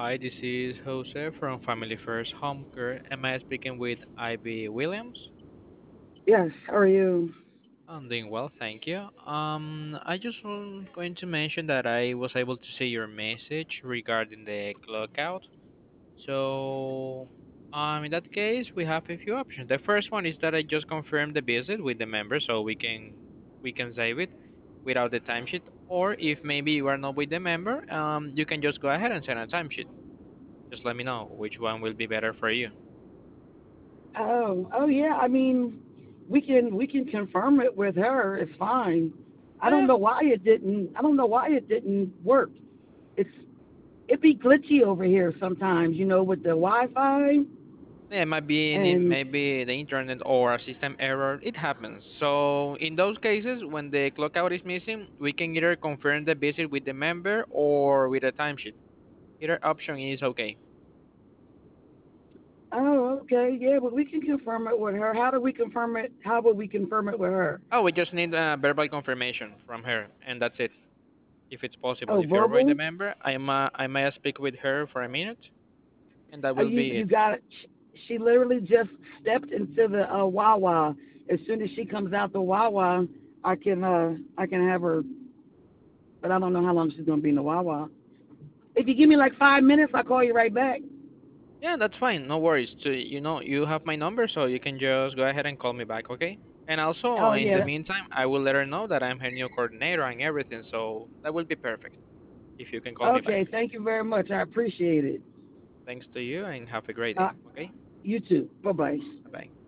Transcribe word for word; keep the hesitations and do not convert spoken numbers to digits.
Hi, this is Jose from Family First Home Care. Am I speaking with Ivy Williams? Yes, how are you? I'm doing well, thank you. Um, I just was going to mention that I was able to see your message regarding the clock out. So, um, in that case, we have a few options. The first one is that I just confirm the visit with the member, so we can we can save it without the timesheet. Or if maybe you are not with the member, um, you can just go ahead and send a timesheet. Just let me know which one will be better for you. Oh, oh yeah. I mean, we can we can confirm it with her. It's fine. I Oh don't yeah. know why it didn't. I don't know why it didn't work. It's it be glitchy over here sometimes. You know, with the Wi-Fi Yeah, it might be any, and maybe the internet or a system error. It happens. So in those cases, when the clock out is missing, we can either confirm the visit with the member or with a timesheet. Either option is okay. oh, okay, yeah. But we can confirm it with her. How do we confirm it? How would we confirm it with her? Oh, we just need a verbal confirmation from her, and that's it. If it's possible, Oh, if you're with the verbal. member, I ma I may speak with her for a minute, and that Oh, will you be you it. got it. She, she literally just stepped into the uh, Wawa. As soon as she comes out the Wawa, I can uh I can have her, but I don't know how long she's gonna be in the Wawa. If you give me like five minutes, I'll call you right back. Yeah, that's fine. No worries. So, you know, you have my number, so you can just go ahead and call me back, okay? And also, Oh in the yeah. meantime, I will let her know that I'm her new coordinator and everything, so that will be perfect if you can call me back. Okay. Thank you very much. I appreciate it. Thanks to you, and have a great Uh, day, okay? you too. Bye bye. Bye bye.